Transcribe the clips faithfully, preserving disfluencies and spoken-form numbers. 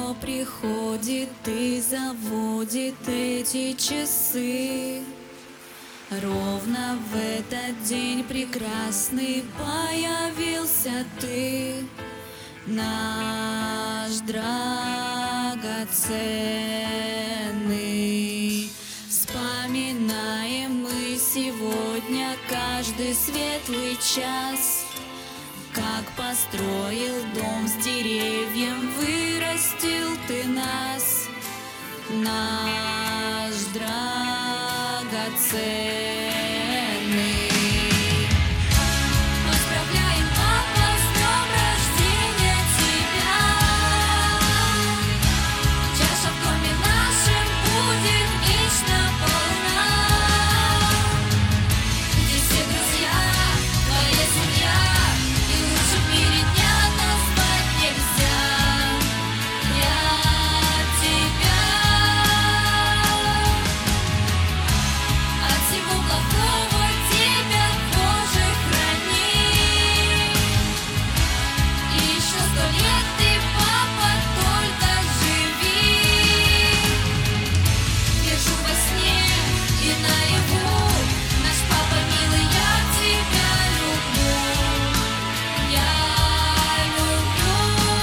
Оно приходит и заводит эти часы. Ровно в этот день прекрасный появился ты, наш драгоценный. Вспоминаем мы сегодня каждый светлый час, как построил дом с деревьям, вырастил ты нас, наш драгоценный. Поздравляем, папа, с днем рождения тебя! Чаша в доме нашем будет вечно полна, где все друзья, твоя семья, и лучше в мире дня назвать нельзя. Я тебя от всего плохого тебя, Боже, храни. И еще сто лет ты, папа, только живи. Вижу во сне и наяву, наш папа милый, я тебя люблю, я люблю.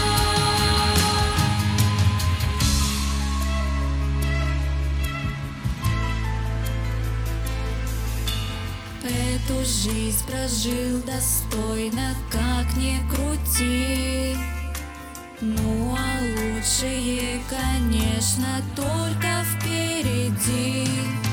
Эту жизнь прожил достойно, как ни крути. Ну а лучшее, конечно, только впереди.